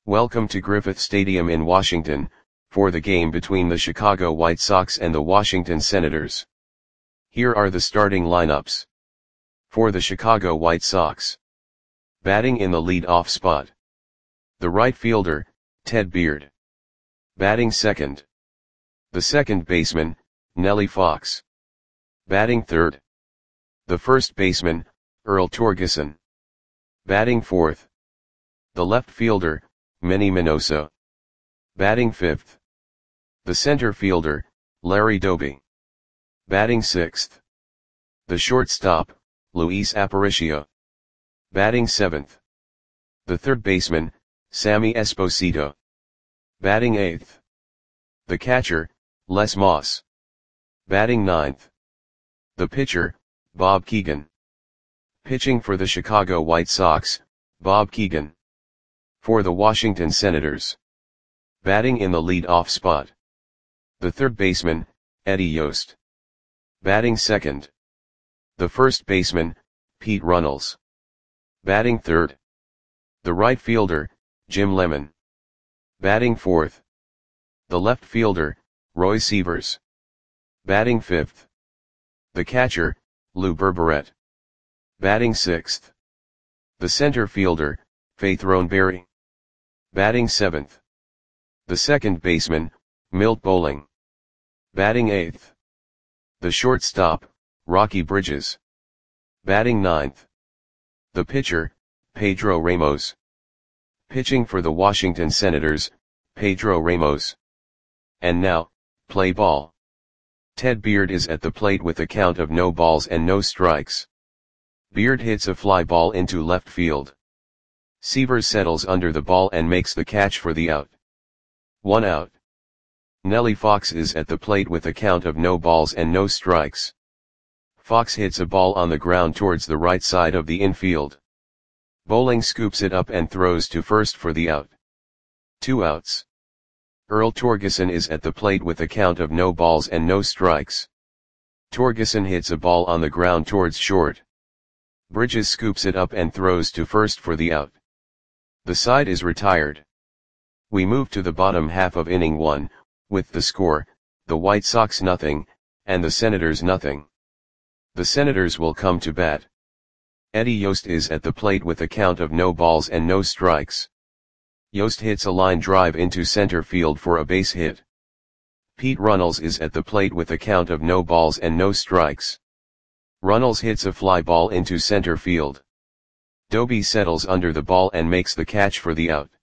Welcome to Griffith Stadium in Washington, for the game between the Chicago White Sox and the Washington Senators. Here are the starting lineups. For the Chicago White Sox. Batting in the lead-off spot. The right fielder, Ted Beard. Batting second. The second baseman, Nellie Fox. Batting third. The first baseman, Earl Torgeson. Batting fourth. The left fielder, Manny Minoso. Batting fifth. The center fielder, Larry Doby. Batting sixth. The shortstop, Luis Aparicio. Batting seventh. The third baseman, Sammy Esposito. Batting eighth. The catcher, Les Moss. Batting ninth. The pitcher, Bob Keegan. Pitching for the Chicago White Sox, Bob Keegan. For the Washington Senators. Batting in the lead-off spot. The third baseman, Eddie Yost. Batting second. The first baseman, Pete Runnels. Batting third. The right fielder, Jim Lemon. Batting fourth. The left fielder, Roy Sievers. Batting fifth. The catcher, Lou Berberet. Batting sixth. The center fielder, Faith Roneberry. Batting seventh. The second baseman, Milt Bowling. Batting eighth. The shortstop, Rocky Bridges. Batting ninth. The pitcher, Pedro Ramos. Pitching for the Washington Senators, Pedro Ramos. And now, play ball. Ted Beard is at the plate with a count of no balls and no strikes. Beard hits a fly ball into left field. Sievers settles under the ball and makes the catch for the out. 1 out. Nellie Fox is at the plate with a count of no balls and no strikes. Fox hits a ball on the ground towards the right side of the infield. Bowling scoops it up and throws to first for the out. 2 outs. Earl Torgeson is at the plate with a count of no balls and no strikes. Torgeson hits a ball on the ground towards short. Bridges scoops it up and throws to first for the out. The side is retired. We move to the bottom half of inning 1, with the score, the White Sox 0, and the Senators 0. The Senators will come to bat. Eddie Yost is at the plate with a count of no balls and no strikes. Yost hits a line drive into center field for a base hit. Pete Runnels is at the plate with a count of no balls and no strikes. Runnels hits a fly ball into center field. Doby settles under the ball and makes the catch for the out.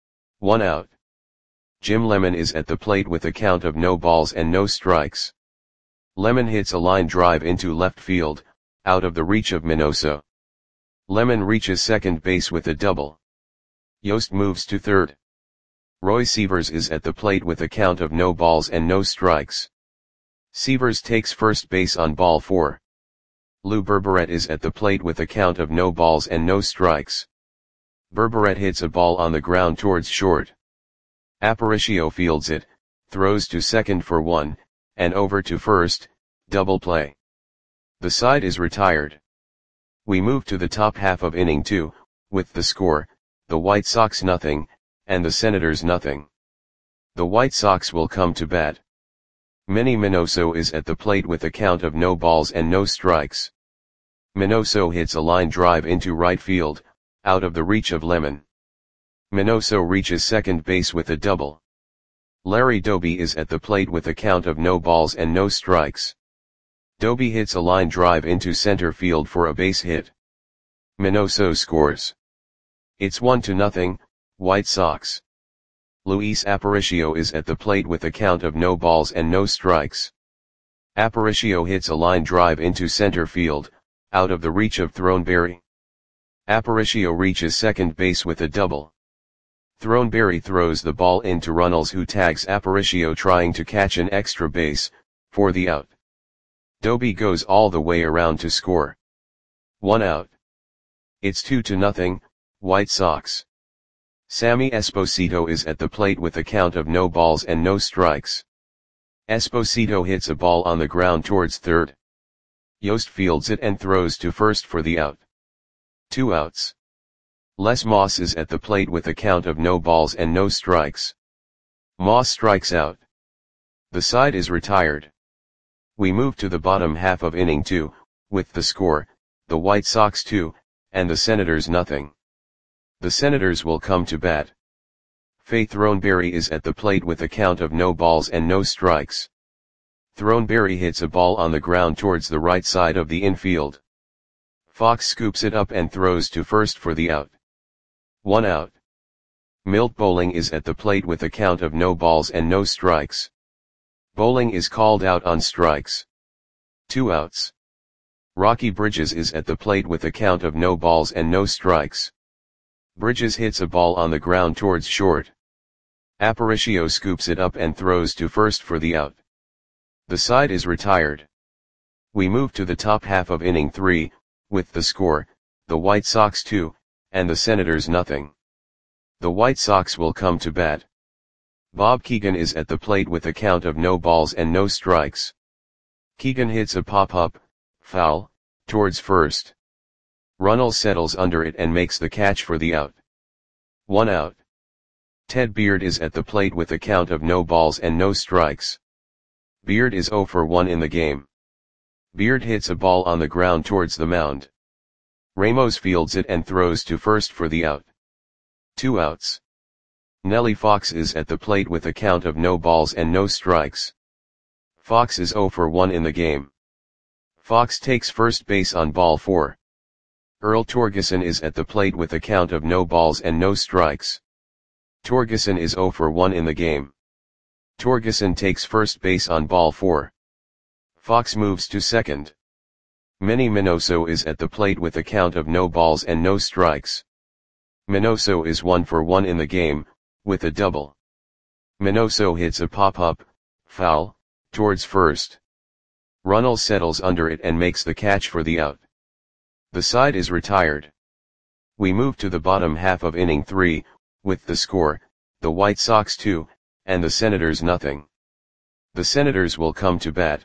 1 out. Jim Lemon is at the plate with a count of no balls and no strikes. Lemon hits a line drive into left field, out of the reach of Minoso. Lemon reaches second base with a double. Yost moves to third. Roy Sievers is at the plate with a count of no balls and no strikes. Sievers takes first base on ball 4. Lou Berberet is at the plate with a count of no balls and no strikes. Berberet hits a ball on the ground towards short. Aparicio fields it, throws to second for 1, and over to first, double play. The side is retired. We move to the top half of inning 2, with the score, the White Sox 0, and the Senators 0. The White Sox will come to bat. Manny Minoso is at the plate with a count of no balls and no strikes. Minoso hits a line drive into right field, out of the reach of Lemon. Minoso reaches second base with a double. Larry Doby is at the plate with a count of no balls and no strikes. Doby hits a line drive into center field for a base hit. Minoso scores. It's 1-0, White Sox. Luis Aparicio is at the plate with a count of no balls and no strikes. Aparicio hits a line drive into center field, out of the reach of Throneberry. Aparicio reaches second base with a double. Throneberry throws the ball into Runnels, who tags Aparicio trying to catch an extra base, for the out. Doby goes all the way around to score. 1 out. It's 2-0, White Sox. Sammy Esposito is at the plate with a count of no balls and no strikes. Esposito hits a ball on the ground towards third. Yost fields it and throws to first for the out. 2 outs. Les Moss is at the plate with a count of no balls and no strikes. Moss strikes out. The side is retired. We move to the bottom half of inning 2, with the score, the White Sox 2, and the Senators nothing. The Senators will come to bat. Faye Throneberry is at the plate with a count of no balls and no strikes. Throneberry hits a ball on the ground towards the right side of the infield. Fox scoops it up and throws to first for the out. 1 out. Milt Bowling is at the plate with a count of no balls and no strikes. Bowling is called out on strikes. 2 outs. Rocky Bridges is at the plate with a count of no balls and no strikes. Bridges hits a ball on the ground towards short. Aparicio scoops it up and throws to first for the out. The side is retired. We move to the top half of inning 3, with the score, the White Sox 2, and the Senators nothing. The White Sox will come to bat. Bob Keegan is at the plate with a count of no balls and no strikes. Keegan hits a pop-up, foul, towards first. Runnels settles under it and makes the catch for the out. 1 out. Ted Beard is at the plate with a count of no balls and no strikes. Beard is 0 for 1 in the game. Beard hits a ball on the ground towards the mound. Ramos fields it and throws to first for the out. 2 outs. Nellie Fox is at the plate with a count of no balls and no strikes. Fox is 0 for 1 in the game. Fox takes first base on ball 4. Earl Torgeson is at the plate with a count of no balls and no strikes. Torgeson is 0 for 1 in the game. Torgeson takes first base on ball 4. Fox moves to second. Manny Minoso is at the plate with a count of no balls and no strikes. Minoso is 1 for 1 in the game, with a double. Minoso hits a pop-up, foul, towards first. Runnels settles under it and makes the catch for the out. The side is retired. We move to the bottom half of inning 3, with the score, the White Sox 2, and the Senators nothing. The Senators will come to bat.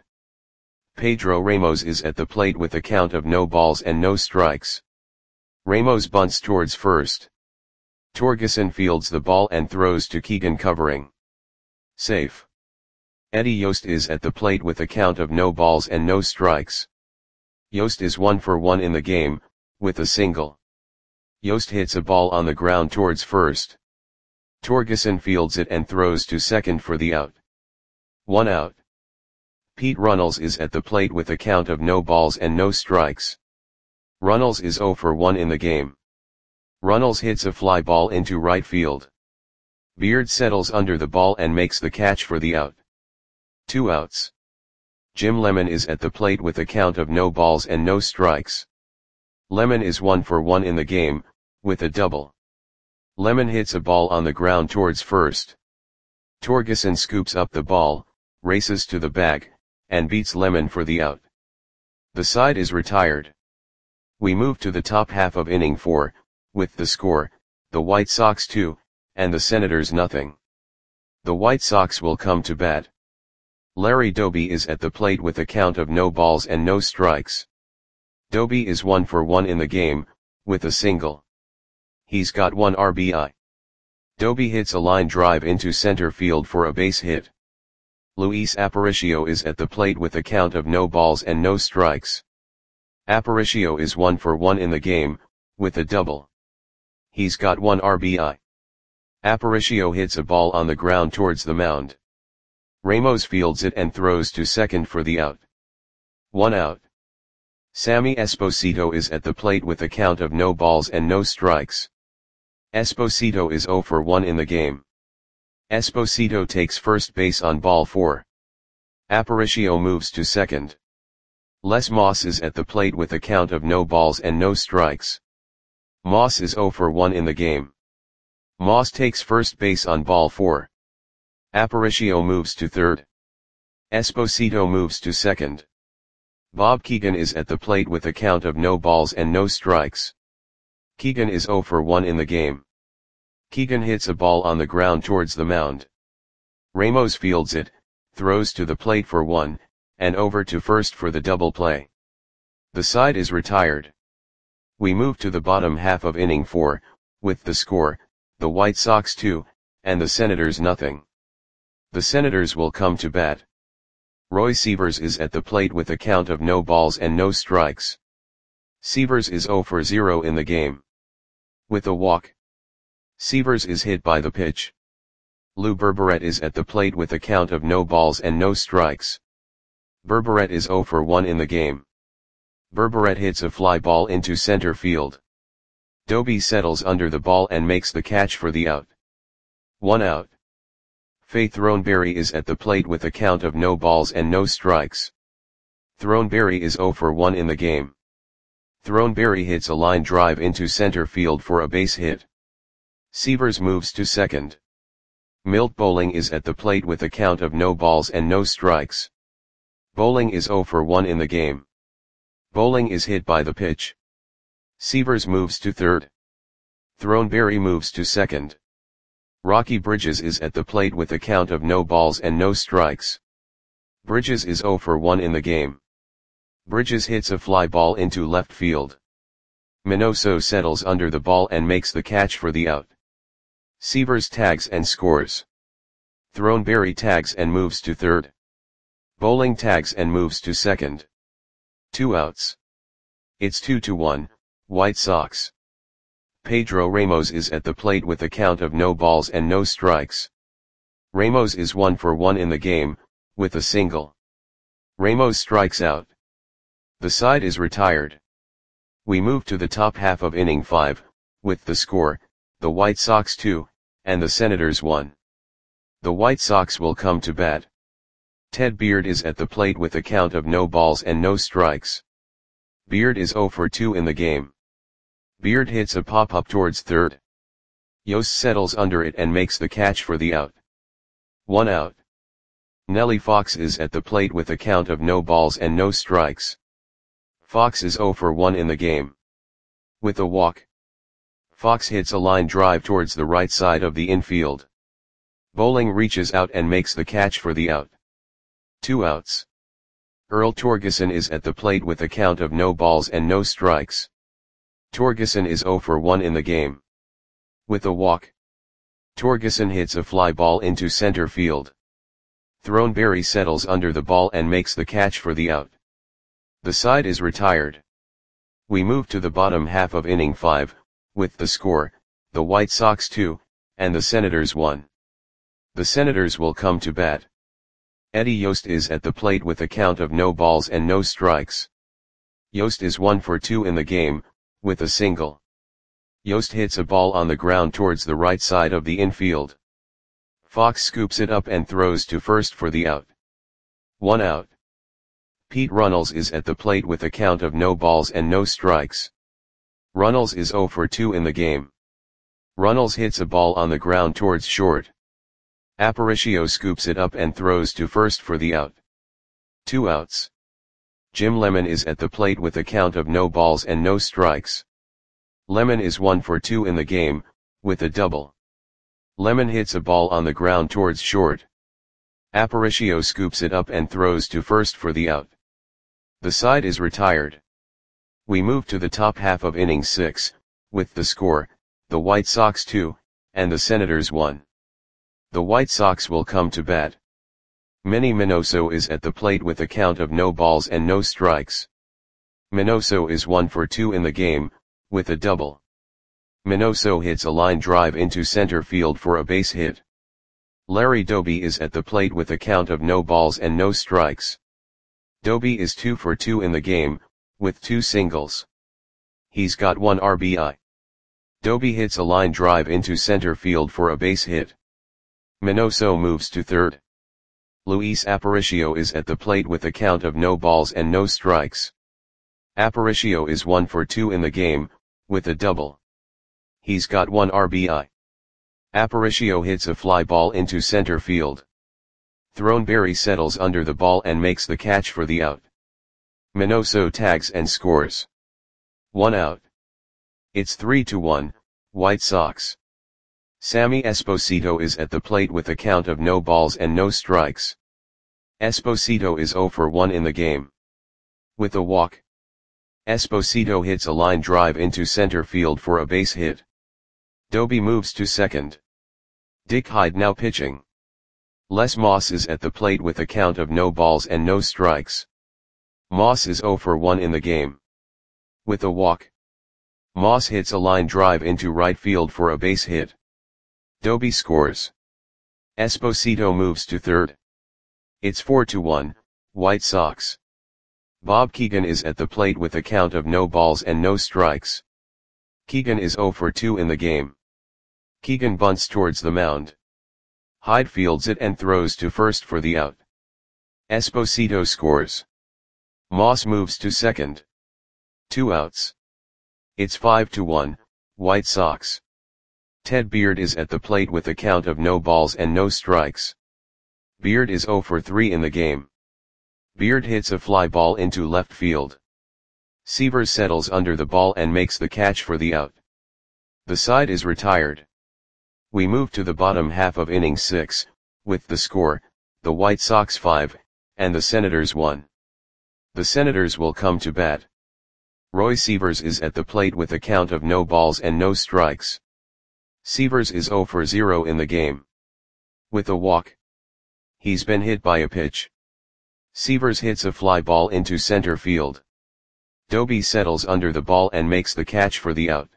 Pedro Ramos is at the plate with a count of no balls and no strikes. Ramos bunts towards first. Torgeson fields the ball and throws to Keegan covering. Safe. Eddie Yost is at the plate with a count of no balls and no strikes. Yost is 1 for 1 in the game, with a single. Yost hits a ball on the ground towards first. Torgeson fields it and throws to second for the out. 1 out. Pete Runnels is at the plate with a count of no balls and no strikes. Runnels is 0 for 1 in the game. Runnels hits a fly ball into right field. Beard settles under the ball and makes the catch for the out. 2 outs. Jim Lemon is at the plate with a count of no balls and no strikes. Lemon is 1 for 1 in the game, with a double. Lemon hits a ball on the ground towards first. Torgeson scoops up the ball, races to the bag, and beats Lemon for the out. The side is retired. We move to the top half of inning 4, with the score, the White Sox 2, and the Senators nothing. The White Sox will come to bat. Larry Doby is at the plate with a count of no balls and no strikes. Doby is 1 for 1 in the game, with a single. He's got 1 RBI. Doby hits a line drive into center field for a base hit. Luis Aparicio is at the plate with a count of no balls and no strikes. Aparicio is 1 for 1 in the game, with a double. He's got 1 RBI. Aparicio hits a ball on the ground towards the mound. Ramos fields it and throws to second for the out. 1 out. Sammy Esposito is at the plate with a count of no balls and no strikes. Esposito is 0 for 1 in the game. Esposito takes first base on ball 4. Aparicio moves to second. Les Moss is at the plate with a count of no balls and no strikes. Moss is 0 for 1 in the game. Moss takes first base on ball 4. Aparicio moves to third. Esposito moves to second. Bob Keegan is at the plate with a count of no balls and no strikes. Keegan is 0 for 1 in the game. Keegan hits a ball on the ground towards the mound. Ramos fields it, throws to the plate for 1, and over to first for the double play. The side is retired. We move to the bottom half of inning 4, With the score, the White Sox 2, and the Senators nothing. The Senators will come to bat. Roy Sievers is at the plate with a count of no balls and no strikes. Sievers is 0 for 0 in the game. With a walk. Sievers is hit by the pitch. Lou Berberet is at the plate with a count of no balls and no strikes. Berberet is 0 for 1 in the game. Berberet hits a fly ball into center field. Doby settles under the ball and makes the catch for the out. 1 out. Faith Throneberry is at the plate with a count of no balls and no strikes. Throneberry is 0 for 1 in the game. Throneberry hits a line drive into center field for a base hit. Sievers moves to second. Milt Bowling is at the plate with a count of no balls and no strikes. Bowling is 0 for 1 in the game. Bowling is hit by the pitch. Sievers moves to third. Throneberry moves to second. Rocky Bridges is at the plate with a count of no balls and no strikes. Bridges is 0 for 1 in the game. Bridges hits a fly ball into left field. Minoso settles under the ball and makes the catch for the out. Sievers tags and scores. Throneberry tags and moves to third. Bowling tags and moves to second. 2 outs. It's 2-1, White Sox. Pedro Ramos is at the plate with a count of no balls and no strikes. Ramos is 1 for 1 in the game, with a single. Ramos strikes out. The side is retired. We move to the top half of inning 5, with the score, the White Sox 2, and the Senators 1. The White Sox will come to bat. Ted Beard is at the plate with a count of no balls and no strikes. Beard is 0 for 2 in the game. Beard hits a pop-up towards third. Yost settles under it and makes the catch for the out. 1 out. Nellie Fox is at the plate with a count of no balls and no strikes. Fox is 0 for 1 in the game. With a walk. Fox hits a line drive towards the right side of the infield. Bowling reaches out and makes the catch for the out. 2 outs. Earl Torgeson is at the plate with a count of no balls and no strikes. Torgeson is 0 for 1 in the game. With a walk. Torgeson hits a fly ball into center field. Throneberry settles under the ball and makes the catch for the out. The side is retired. We move to the bottom half of inning 5, with the score, the White Sox 2, and the Senators 1. The Senators will come to bat. Eddie Yost is at the plate with a count of no balls and no strikes. Yost is 1 for 2 in the game, with a single. Yost hits a ball on the ground towards the right side of the infield. Fox scoops it up and throws to first for the out. 1 out. Pete Runnels is at the plate with a count of no balls and no strikes. Runnels is 0 for 2 in the game. Runnels hits a ball on the ground towards short. Aparicio scoops it up and throws to first for the out. 2 outs. Jim Lemon is at the plate with a count of no balls and no strikes. Lemon is 1 for 2 in the game, with a double. Lemon hits a ball on the ground towards short. Aparicio scoops it up and throws to first for the out. The side is retired. We move to the top half of inning 6, with the score, the White Sox 2, and the Senators 1. The White Sox will come to bat. Manny Minoso is at the plate with a count of no balls and no strikes. Minoso is 1 for 2 in the game, with a double. Minoso hits a line drive into center field for a base hit. Larry Doby is at the plate with a count of no balls and no strikes. Doby is 2 for 2 in the game, with 2 singles. He's got 1 RBI. Doby hits a line drive into center field for a base hit. Minoso moves to third. Luis Aparicio is at the plate with a count of no balls and no strikes. Aparicio is 1 for 2 in the game, with a double. He's got 1 RBI. Aparicio hits a fly ball into center field. Throneberry settles under the ball and makes the catch for the out. Minoso tags and scores. 1 out. It's 3-1, White Sox. Sammy Esposito is at the plate with a count of no balls and no strikes. Esposito is 0 for 1 in the game. With a walk. Esposito hits a line drive into center field for a base hit. Doby moves to second. Dick Hyde now pitching. Les Moss is at the plate with a count of no balls and no strikes. Moss is 0 for 1 in the game. With a walk, Moss hits a line drive into right field for a base hit. Doby scores. Esposito moves to third. It's 4-1, White Sox. Bob Keegan is at the plate with a count of no balls and no strikes. Keegan is 0 for 2 in the game. Keegan bunts towards the mound. Hyde fields it and throws to first for the out. Esposito scores. Moss moves to second. 2 outs. It's 5-1, White Sox. Ted Beard is at the plate with a count of no balls and no strikes. Beard is 0 for 3 in the game. Beard hits a fly ball into left field. Seavers settles under the ball and makes the catch for the out. The side is retired. We move to the bottom half of inning 6, with the score, the White Sox 5, and the Senators 1. The Senators will come to bat. Roy Seavers is at the plate with a count of no balls and no strikes. Seavers is 0 for 0 in the game. With a walk, he's been hit by a pitch. Seavers hits a fly ball into center field. Doby settles under the ball and makes the catch for the out.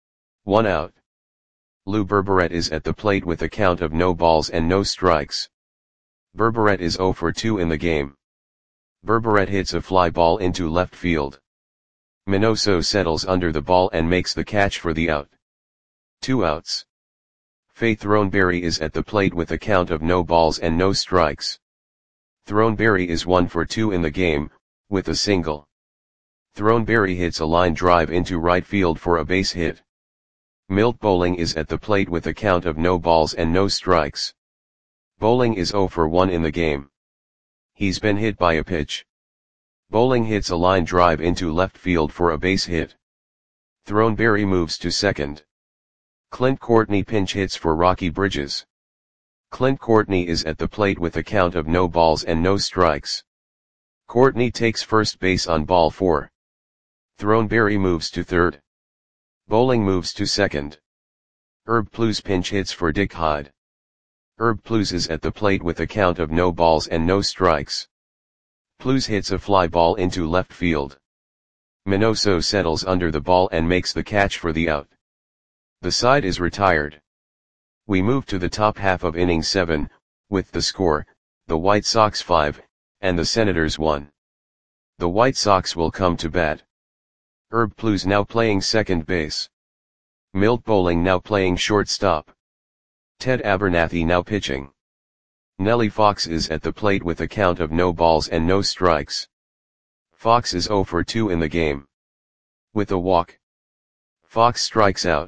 1 out. Lou Berberet is at the plate with a count of no balls and no strikes. Berberet is 0 for 2 in the game. Berberet hits a fly ball into left field. Minoso settles under the ball and makes the catch for the out. 2 outs. Faye Throneberry is at the plate with a count of no balls and no strikes. Throneberry is 1 for 2 in the game, with a single. Throneberry hits a line drive into right field for a base hit. Milt Bowling is at the plate with a count of no balls and no strikes. Bowling is 0 for 1 in the game. He's been hit by a pitch. Bowling hits a line drive into left field for a base hit. Throneberry moves to second. Clint Courtney pinch hits for Rocky Bridges. Clint Courtney is at the plate with a count of no balls and no strikes. Courtney takes first base on ball 4. Throneberry moves to third. Bowling moves to second. Herb Plews pinch hits for Dick Hyde. Herb Plews is at the plate with a count of no balls and no strikes. Plews hits a fly ball into left field. Minoso settles under the ball and makes the catch for the out. The side is retired. We move to the top half of inning 7, with the score, the White Sox 5, and the Senators 1. The White Sox will come to bat. Herb Plews now playing second base. Milt Bowling now playing shortstop. Ted Abernathy now pitching. Nellie Fox is at the plate with a count of no balls and no strikes. Fox is 0 for 2 in the game. With a walk, Fox strikes out.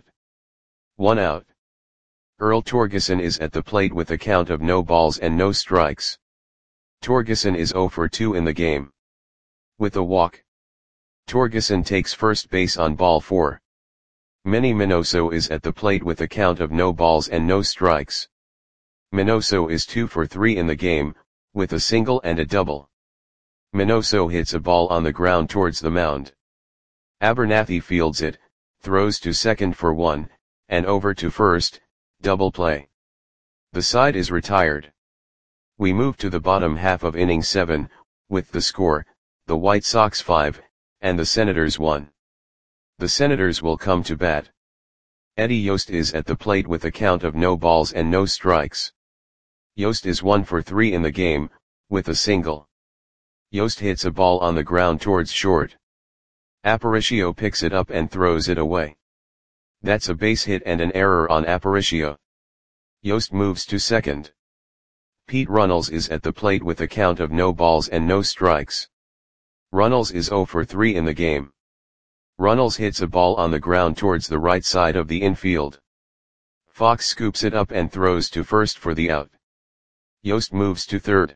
1 out. Earl Torgeson is at the plate with a count of no balls and no strikes. Torgeson is 0 for 2 in the game. With a walk, Torgeson takes first base on ball 4. Manny Minoso is at the plate with a count of no balls and no strikes. Minoso is 2 for 3 in the game, with a single and a double. Minoso hits a ball on the ground towards the mound. Abernathy fields it, throws to second for 1, and over to first, double play. The side is retired. We move to the bottom half of inning 7, with the score, the White Sox 5, and the Senators 1. The Senators will come to bat. Eddie Yost is at the plate with a count of no balls and no strikes. Yost is 1 for 3 in the game, with a single. Yost hits a ball on the ground towards short. Aparicio picks it up and throws it away. That's a base hit and an error on Aparicio. Yost moves to second. Pete Runnels is at the plate with a count of no balls and no strikes. Runnels is 0 for 3 in the game. Runnels hits a ball on the ground towards the right side of the infield. Fox scoops it up and throws to first for the out. Yost moves to third.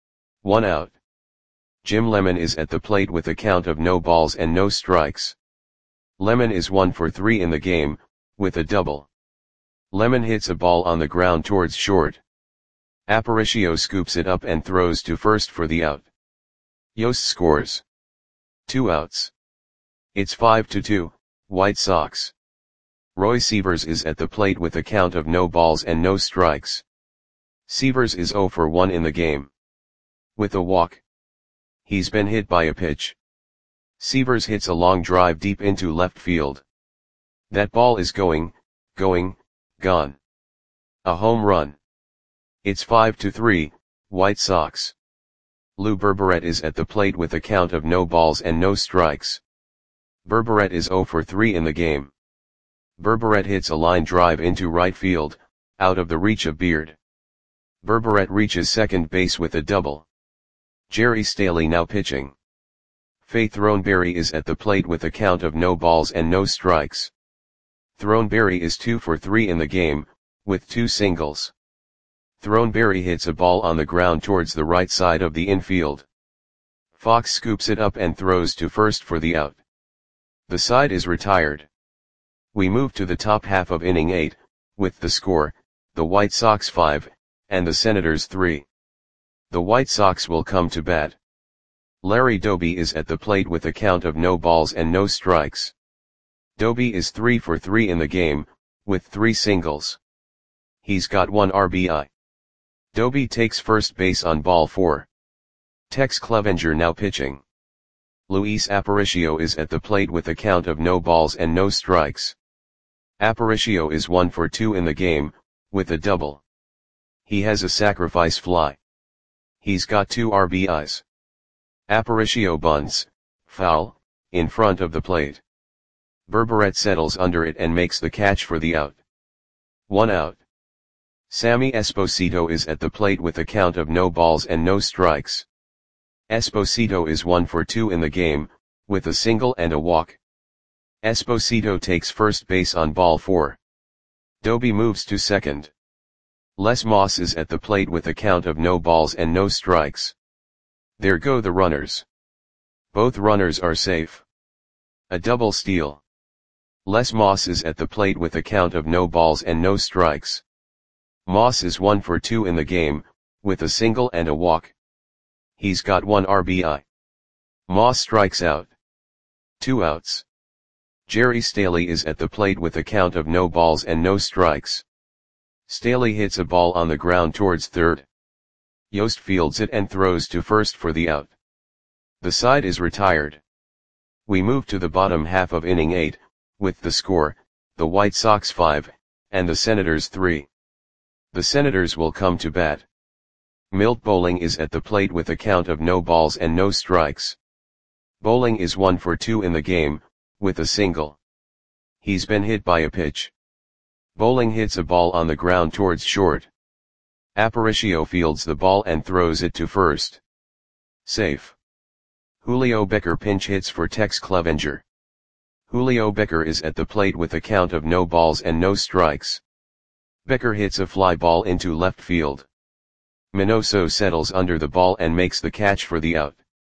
1 out. Jim Lemon is at the plate with a count of no balls and no strikes. Lemon is 1 for 3 in the game, with a double. Lemon hits a ball on the ground towards short. Aparicio scoops it up and throws to first for the out. Yost scores. 2 outs. It's 5-2, White Sox. Roy Sievers is at the plate with a count of no balls and no strikes. Sievers is 0 for 1 in the game. With a walk. He's been hit by a pitch. Sievers hits a long drive deep into left field. That ball is gone. A home run. It's 5-3, White Sox. Lou Berberet is at the plate with a count of no balls and no strikes. Berberet is 0 for 3 in the game. Berberet hits a line drive into right field, out of the reach of Beard. Berberet reaches second base with a double. Jerry Staley now pitching. Faye Throneberry is at the plate with a count of no balls and no strikes. Throneberry is 2 for 3 in the game, with 2 singles. Throneberry hits a ball on the ground towards the right side of the infield. Fox scoops it up and throws to first for the out. The side is retired. We move to the top half of inning 8, with the score, the White Sox 5, and the Senators 3. The White Sox will come to bat. Larry Doby is at the plate with a count of no balls and no strikes. Doby is 3 for 3 in the game, with 3 singles. He's got 1 RBI. Doby takes first base on ball 4. Tex Clevenger now pitching. Luis Aparicio is at the plate with a count of no balls and no strikes. Aparicio is 1 for 2 in the game, with a double. He has a sacrifice fly. He's got 2 RBIs. Aparicio bunts, foul, in front of the plate. Berberet settles under it and makes the catch for the out. 1 out. Sammy Esposito is at the plate with a count of no balls and no strikes. Esposito is 1 for 2 in the game, with a single and a walk. Esposito takes first base on ball 4. Doby moves to second. Les Moss is at the plate with a count of no balls and no strikes. There go the runners. Both runners are safe. A double steal. Les Moss is at the plate with a count of no balls and no strikes. Moss is 1 for 2 in the game, with a single and a walk. He's got 1 RBI. Moss strikes out. 2 outs. Jerry Staley is at the plate with a count of no balls and no strikes. Staley hits a ball on the ground towards third. Yost fields it and throws to first for the out. The side is retired. We move to the bottom half of inning 8, with the score, the White Sox 5, and the Senators 3. The Senators will come to bat. Milt Bowling is at the plate with a count of no balls and no strikes. Bowling is 1 for 2 in the game, with a single. He's been hit by a pitch. Bowling hits a ball on the ground towards short. Aparicio fields the ball and throws it to first. Safe. Julio Becker pinch hits for Tex Clevenger. Julio Becker is at the plate with a count of no balls and no strikes. Becker hits a fly ball into left field. Minoso settles under the ball and makes the catch for the out.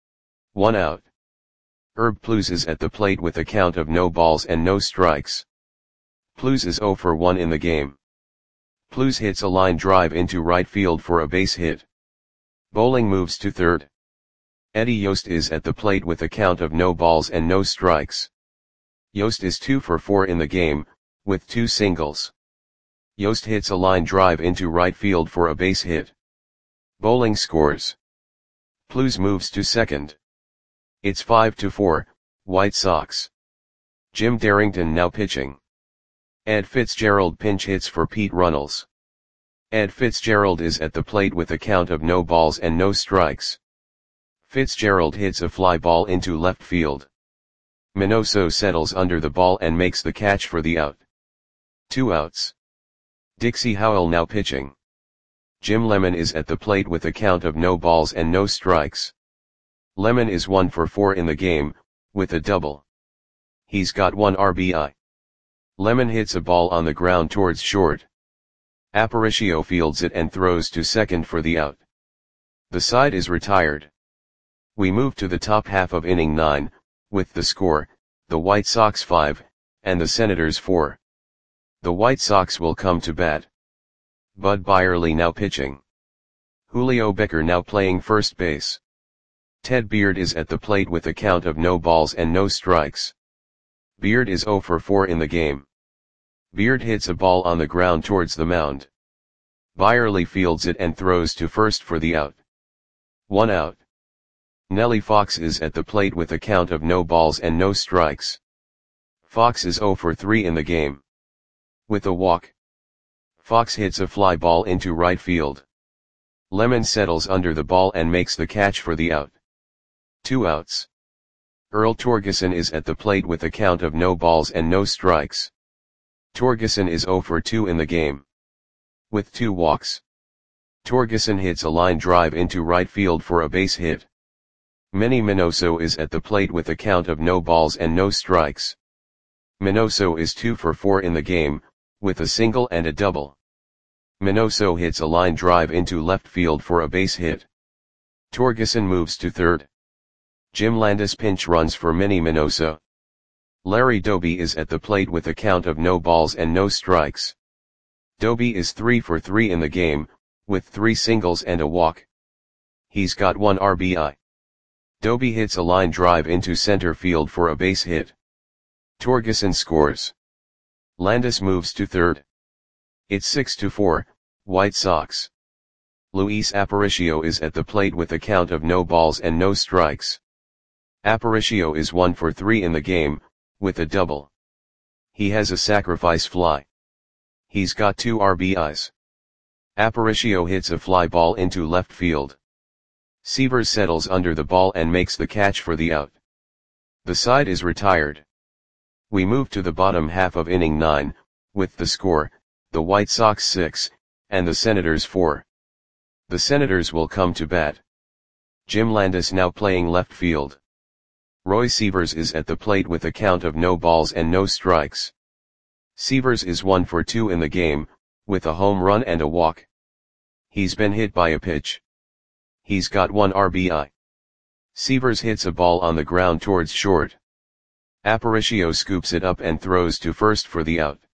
1 out. Herb Plews is at the plate with a count of no balls and no strikes. Plews is 0 for 1 in the game. Plews hits a line drive into right field for a base hit. Bowling moves to third. Eddie Yost is at the plate with a count of no balls and no strikes. Yost is 2 for 4 in the game, with 2 singles. Yost hits a line drive into right field for a base hit. Bowling scores. Plews moves to second. It's 5-4, White Sox. Jim Darrington now pitching. Ed Fitzgerald pinch hits for Pete Runnels. Ed Fitzgerald is at the plate with a count of no balls and no strikes. Fitzgerald hits a fly ball into left field. Minoso settles under the ball and makes the catch for the out. 2 outs. Dixie Howell now pitching. Jim Lemon is at the plate with a count of no balls and no strikes. Lemon is 1 for 4 in the game, with a double. He's got 1 RBI. Lemon hits a ball on the ground towards short. Aparicio fields it and throws to second for the out. The side is retired. We move to the top half of inning 9, with the score, the White Sox 5, and the Senators 4. The White Sox will come to bat. Bud Byerly now pitching. Julio Becker now playing first base. Ted Beard is at the plate with a count of no balls and no strikes. Beard is 0 for 4 in the game. Beard hits a ball on the ground towards the mound. Byerly fields it and throws to first for the out. 1 out. Nellie Fox is at the plate with a count of no balls and no strikes. Fox is 0 for 3 in the game. With a walk, Fox hits a fly ball into right field. Lemon settles under the ball and makes the catch for the out. 2 outs. Earl Torgeson is at the plate with a count of no balls and no strikes. Torgeson is 0 for 2 in the game. With 2 walks, Torgeson hits a line drive into right field for a base hit. Manny Minoso is at the plate with a count of no balls and no strikes. Minoso is 2 for 4 in the game, with a single and a double. Minoso hits a line drive into left field for a base hit. Torgeson moves to third. Jim Landis pinch runs for Manny Minoso. Larry Doby is at the plate with a count of no balls and no strikes. Doby is 3 for 3 in the game, with 3 singles and a walk. He's got 1 RBI. Doby hits a line drive into center field for a base hit. Torgeson scores. Landis moves to third. It's 6-4, White Sox. Luis Aparicio is at the plate with a count of no balls and no strikes. Aparicio is 1 for 3 in the game, with a double. He has a sacrifice fly. He's got 2 RBIs. Aparicio hits a fly ball into left field. Seavers settles under the ball and makes the catch for the out. The side is retired. We move to the bottom half of inning 9, with the score, the White Sox 6, and the Senators 4. The Senators will come to bat. Jim Landis now playing left field. Roy Seavers is at the plate with a count of no balls and no strikes. Seavers is 1 for 2 in the game, with a home run and a walk. He's been hit by a pitch. He's got 1 RBI. Seavers hits a ball on the ground towards short. Aparicio scoops it up and throws to first for the out.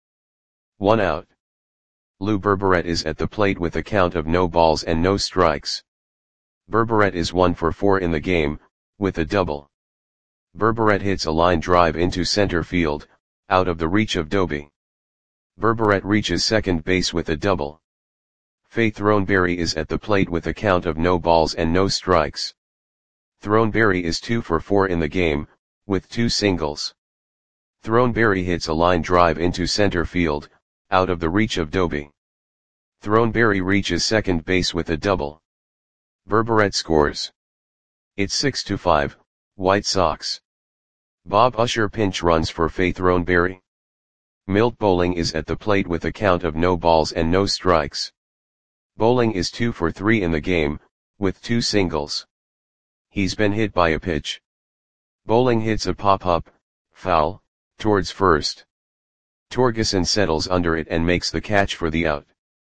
1 out. Lou Berberet is at the plate with a count of no balls and no strikes. Berberet is 1 for 4 in the game, with a double. Berberet hits a line drive into center field, out of the reach of Doby. Berberet reaches second base with a double. Faye Throneberry is at the plate with a count of no balls and no strikes. Throneberry is 2 for 4 in the game, with 2 singles. Throneberry hits a line drive into center field, out of the reach of Doby. Throneberry reaches second base with a double. Berberet scores. It's 6-5, White Sox. Bob Usher pinch runs for Faye Throneberry. Milt Bowling is at the plate with a count of no balls and no strikes. Bowling is 2 for 3 in the game, with 2 singles. He's been hit by a pitch. Bowling hits a pop-up, foul, towards first. Torgeson settles under it and makes the catch for the out.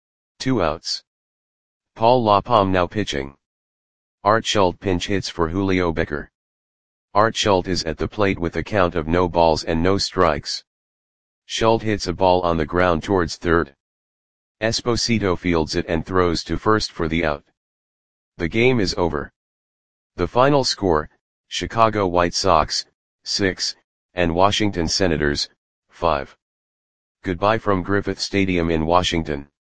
2 outs. Paul LaPalme now pitching. Art Schultz pinch hits for Julio Becker. Art Schultz is at the plate with a count of no balls and no strikes. Schultz hits a ball on the ground towards third. Esposito fields it and throws to first for the out. The game is over. The final score, Chicago White Sox, 6, and Washington Senators, 5. Goodbye from Griffith Stadium in Washington.